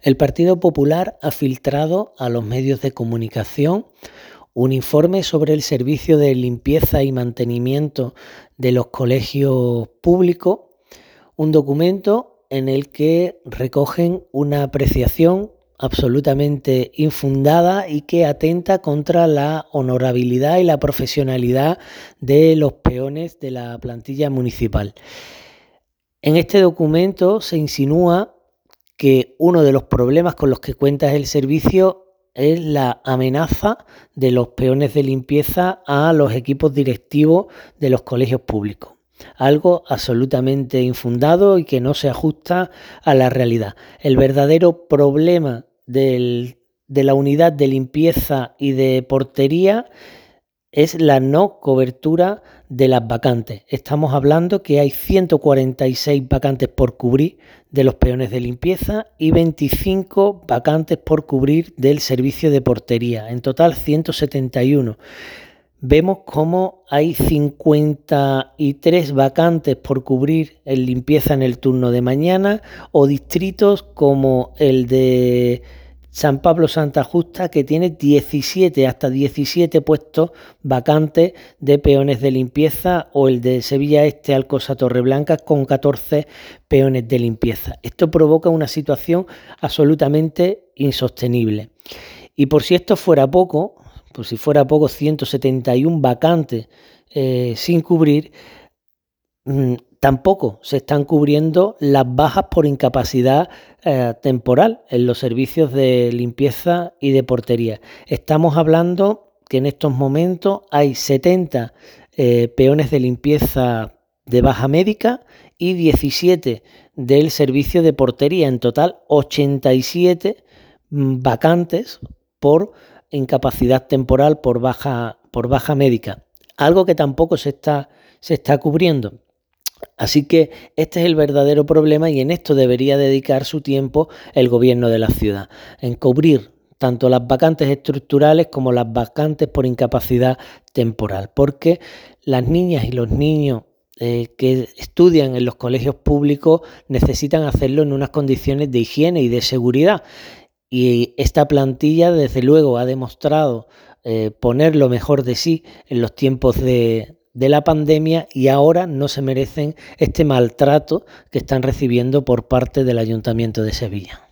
El Partido Popular ha filtrado a los medios de comunicación un informe sobre el servicio de limpieza y mantenimiento de los colegios públicos, un documento en el que recogen una apreciación absolutamente infundada y que atenta contra la honorabilidad y la profesionalidad de los peones de la plantilla municipal. En este documento se insinúa que uno de los problemas con los que cuenta el servicio es la amenaza de los peones de limpieza a los equipos directivos de los colegios públicos. Algo absolutamente infundado y que no se ajusta a la realidad. El verdadero problema de la unidad de limpieza y de portería es la no cobertura de las vacantes. Estamos hablando que hay 146 vacantes por cubrir de los peones de limpieza y 25 vacantes por cubrir del servicio de portería. En total 171. Vemos cómo hay 53 vacantes por cubrir en limpieza en el turno de mañana, o distritos como el de San Pablo Santa Justa, que tiene hasta 17 puestos vacantes de peones de limpieza, o el de Sevilla Este Alcosa Torreblanca con 14 peones de limpieza. Esto provoca una situación absolutamente insostenible. Y por si esto fuera poco, 171 vacantes sin cubrir, tampoco se están cubriendo las bajas por incapacidad temporal en los servicios de limpieza y de portería. Estamos hablando que en estos momentos hay 70 peones de limpieza de baja médica y 17 del servicio de portería. En total, 87 vacantes por incapacidad temporal, por baja médica. Algo que tampoco se está cubriendo. Así que este es el verdadero problema, y en esto debería dedicar su tiempo el gobierno de la ciudad, en cubrir tanto las vacantes estructurales como las vacantes por incapacidad temporal, porque las niñas y los niños que estudian en los colegios públicos necesitan hacerlo en unas condiciones de higiene y de seguridad. Y esta plantilla, desde luego, ha demostrado poner lo mejor de sí en los tiempos de la pandemia, y ahora no se merecen este maltrato que están recibiendo por parte del Ayuntamiento de Sevilla.